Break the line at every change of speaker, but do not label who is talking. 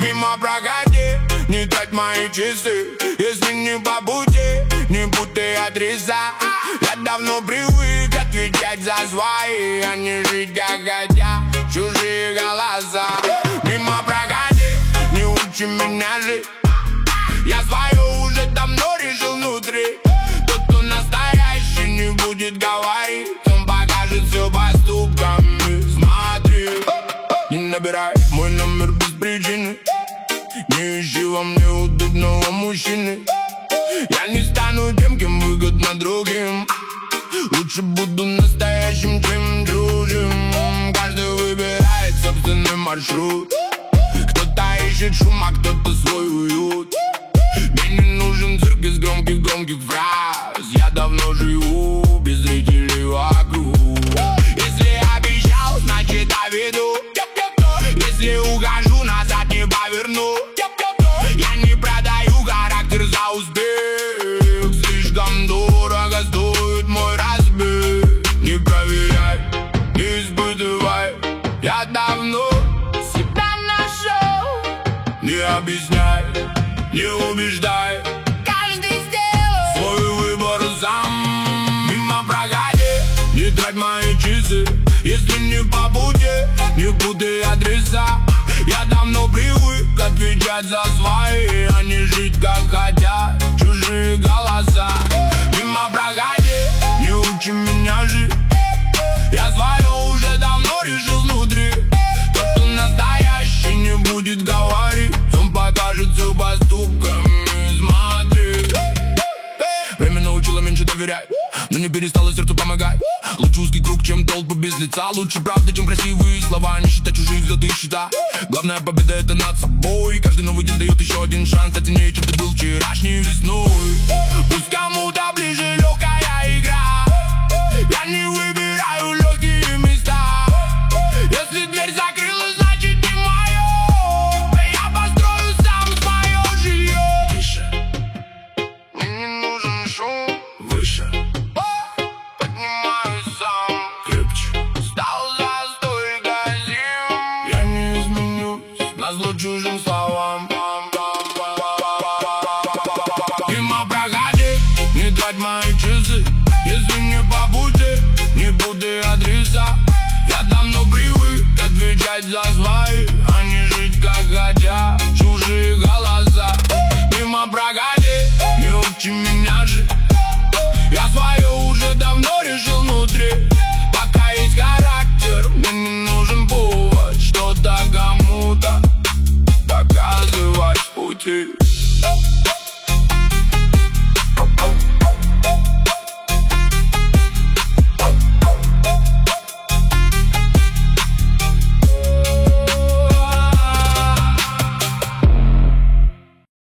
Мимо проходи, не трать мои часы. Если не по пути, не путай адреса. Я давно привык отвечать за свои, а не жить как хотят чужие голоса. Мимо проходи, не учи меня жить. Я свое уже давно решил внутри. Тот, кто настоящий, не будет говорить, он покажет все поступками. Смотри, не набирай мой номер без причины. Не ищи во мне удобного мужчины. Я не стану тем, кем выгодно другим. Лучше буду настоящим, чем чужим. Каждый выбирает собственный маршрут. Кто-то ищет шум, а кто-то свой уют. Мне не нужен цирк из громких фраз. Я давно живу без зрителей вокруг. Если обещал, значит доведу. Если ухожу, назад не поверну. Я не продаю характер за успех. Слишком дорого стоит мой разбег. Не проверяй, не испытывай. Я давно себя нашел. Не объясняй, не убеждай.
Каждый сделал
свой выбор сам. Мимо проходи, не трать мои часы. Если не по пути, не путай адреса. Я давно привык отвечать за свои, а не жить как хотят чужие голоса. Мимо проходи, не учи меня жить. Я свое уже давно решил внутри. Тот, кто настоящий, не будет говорить, он покажет все поступками. Смотри, время научило меньше доверять, но не перестало сердцу помогать. Лучше узкий круг, чем толпы без лица. Лучше правда, чем красивые слова. Не считать чужие взлеты и счета. Главная победа — это над собой. Каждый новый день дает еще один шанс. Стать сильнее, чем ты был вчерашней весной. Пусть кому-то ближе легкая игра. Я не выбираю легкие места. Если дверь закрылась, значит не мое. Я построю сам свое жилье. Тише, мне не нужен шум. Выше, поднимаюсь сам. Крепче, стал за столько зим. Я не изменюсь назло чужим словам.